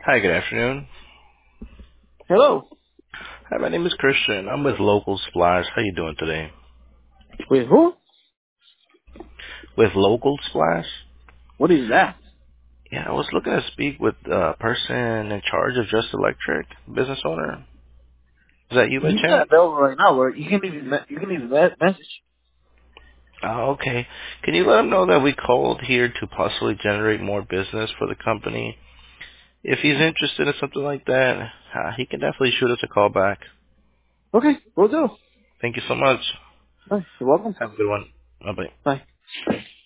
Hi, good afternoon. Hello. Hi, my name is Christian. I'm with Local Splash. How you doing today? With who? With Local Splash? What is that? Yeah, I was looking to speak with a person in charge of Just Electric, business owner. Is that you by He's chance? not available right now. Where you can leave a message. Oh, okay. Can you let him know that we called here to possibly generate more business for the company? If he's interested in something like that, he can definitely shoot us a call back. Okay, we'll do. Thank you so much. Bye. You're welcome. Have a good one. Bye-bye. Bye.